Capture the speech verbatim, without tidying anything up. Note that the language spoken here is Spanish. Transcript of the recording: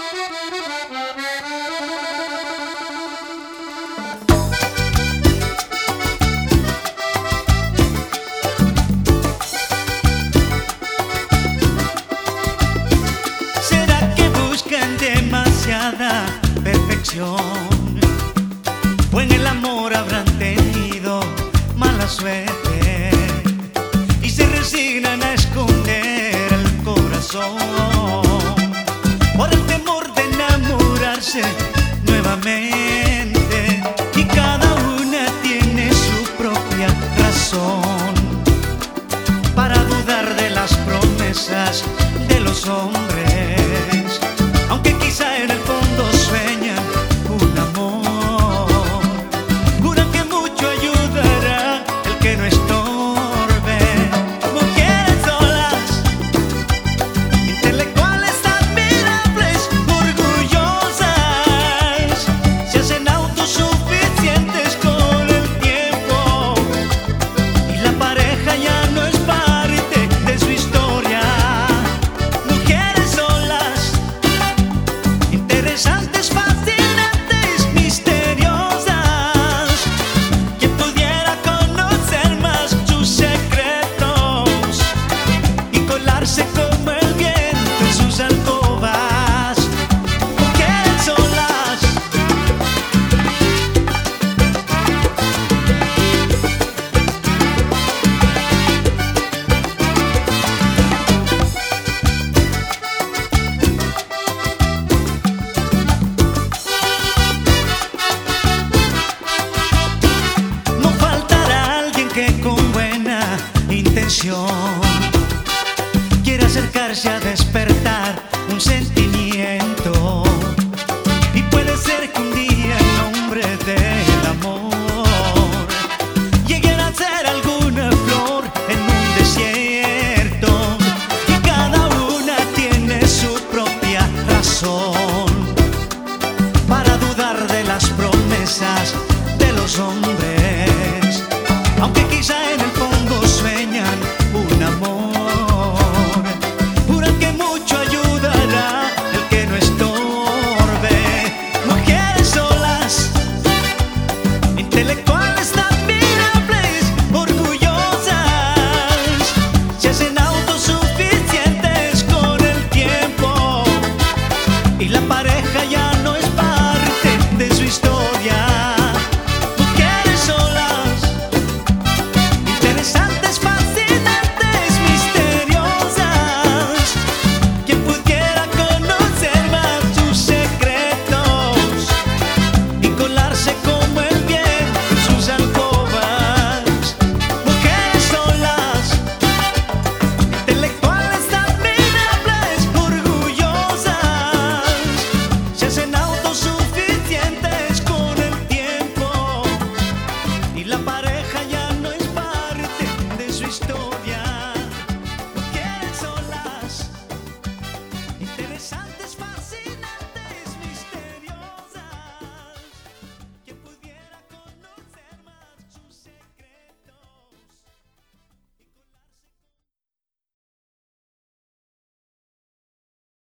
¿Será que buscan demasiada perfección? ¿O en el amor habrán tenido mala suerte y se resignan a esconder el corazón por el temor de enamorarse nuevamente? Y cada una tiene su propia razón para dudar de las promesas de los hombres, aunque quizá en el fondo sueñan un amor. Juran que mucho ayudará el que no estorbe. Mujeres solas, intelectuales admirables, orgullosas, se hacen autosuficientes con el tiempo y la pareja ya no es parte de su historia. Mujeres solas, interesantes, fascinantes, misteriosas. Quien pudiera conocer más sus secretos y colarse como el viento en sus alcobas. Mujeres solas. No faltará alguien que con buena intención quiera acercarse a despertar un sentimiento